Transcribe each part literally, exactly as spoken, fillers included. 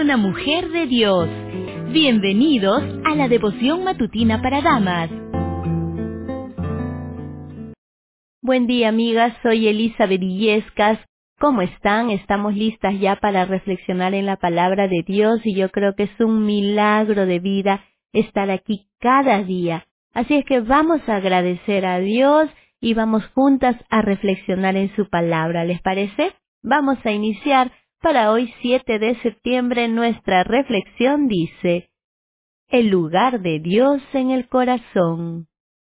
una mujer de Dios. Bienvenidos a la devoción matutina para damas. Buen día, amigas, soy Elizabeth Illescas. ¿Cómo están? Estamos listas ya para reflexionar en la palabra de Dios y yo creo que es un milagro de vida estar aquí cada día. Así es que vamos a agradecer a Dios y vamos juntas a reflexionar en su palabra. ¿Les parece? Vamos a iniciar. Para hoy, siete de septiembre, nuestra reflexión dice: el lugar de Dios en el corazón.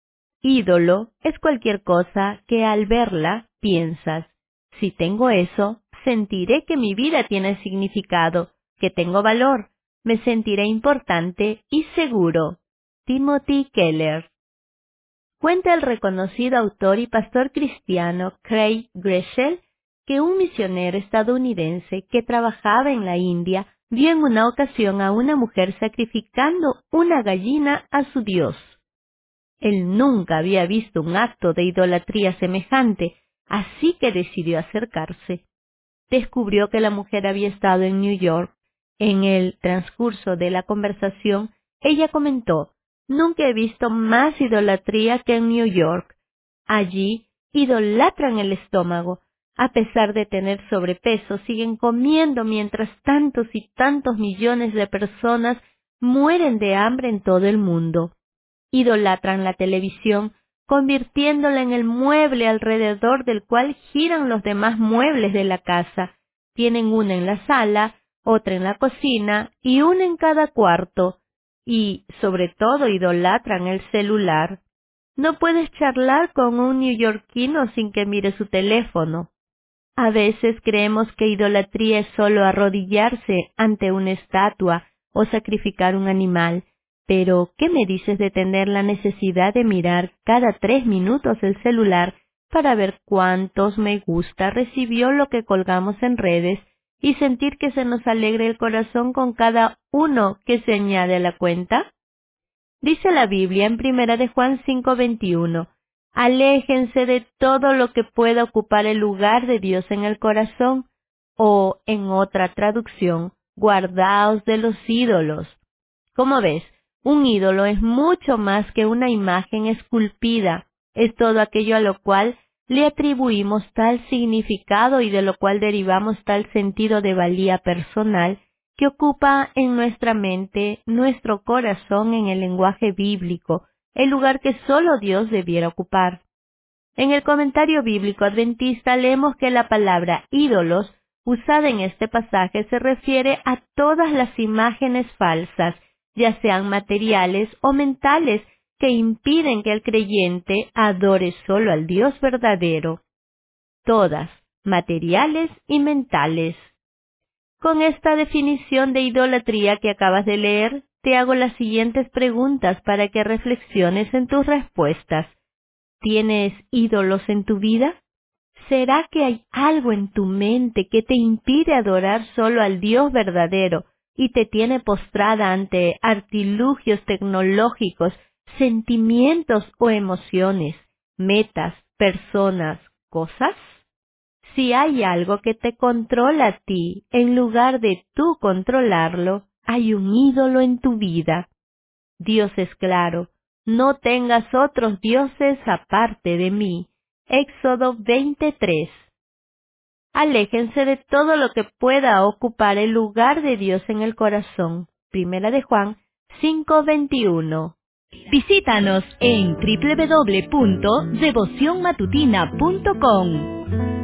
Ídolo es cualquier cosa que al verla piensas: si tengo eso, sentiré que mi vida tiene significado, que tengo valor, me sentiré importante y seguro. Timothy Keller. Cuenta el reconocido autor y pastor cristiano Craig Groeschel que un misionero estadounidense que trabajaba en la India vio en una ocasión a una mujer sacrificando una gallina a su Dios. Él nunca había visto un acto de idolatría semejante, así que decidió acercarse. Descubrió que la mujer había estado en New York. En el transcurso de la conversación, ella comentó: «Nunca he visto más idolatría que en New York. Allí idolatran el estómago. A pesar de tener sobrepeso, siguen comiendo mientras tantos y tantos millones de personas mueren de hambre en todo el mundo. Idolatran la televisión, convirtiéndola en el mueble alrededor del cual giran los demás muebles de la casa. Tienen una en la sala, otra en la cocina y una en cada cuarto. Y, sobre todo, idolatran el celular. No puedes charlar con un neoyorquino sin que mire su teléfono. A veces creemos que idolatría es solo arrodillarse ante una estatua o sacrificar un animal. Pero, ¿qué me dices de tener la necesidad de mirar cada tres minutos el celular para ver cuántos me gusta recibió lo que colgamos en redes y sentir que se nos alegre el corazón con cada uno que se añade a la cuenta? Dice la Biblia en Primera de Juan cinco veintiuno, «Aléjense de todo lo que pueda ocupar el lugar de Dios en el corazón», o, en otra traducción, «guardaos de los ídolos». Como ves, un ídolo es mucho más que una imagen esculpida, es todo aquello a lo cual le atribuimos tal significado y de lo cual derivamos tal sentido de valía personal que ocupa en nuestra mente, nuestro corazón en el lenguaje bíblico, el lugar que solo Dios debiera ocupar. En el comentario bíblico adventista leemos que la palabra ídolos usada en este pasaje se refiere a todas las imágenes falsas, ya sean materiales o mentales, que impiden que el creyente adore solo al Dios verdadero. Todas, materiales y mentales. Con esta definición de idolatría que acabas de leer, te hago las siguientes preguntas para que reflexiones en tus respuestas. ¿Tienes ídolos en tu vida? ¿Será que hay algo en tu mente que te impide adorar solo al Dios verdadero y te tiene postrada ante artilugios tecnológicos, sentimientos o emociones, metas, personas, cosas? Si hay algo que te controla a ti, en lugar de tú controlarlo, hay un ídolo en tu vida. Dios es claro: «No tengas otros dioses aparte de mí». Éxodo veintitrés. Aléjense de todo lo que pueda ocupar el lugar de Dios en el corazón. Primera de Juan cinco veintiuno. Visítanos en doble u doble u doble u punto devoción matutina punto com.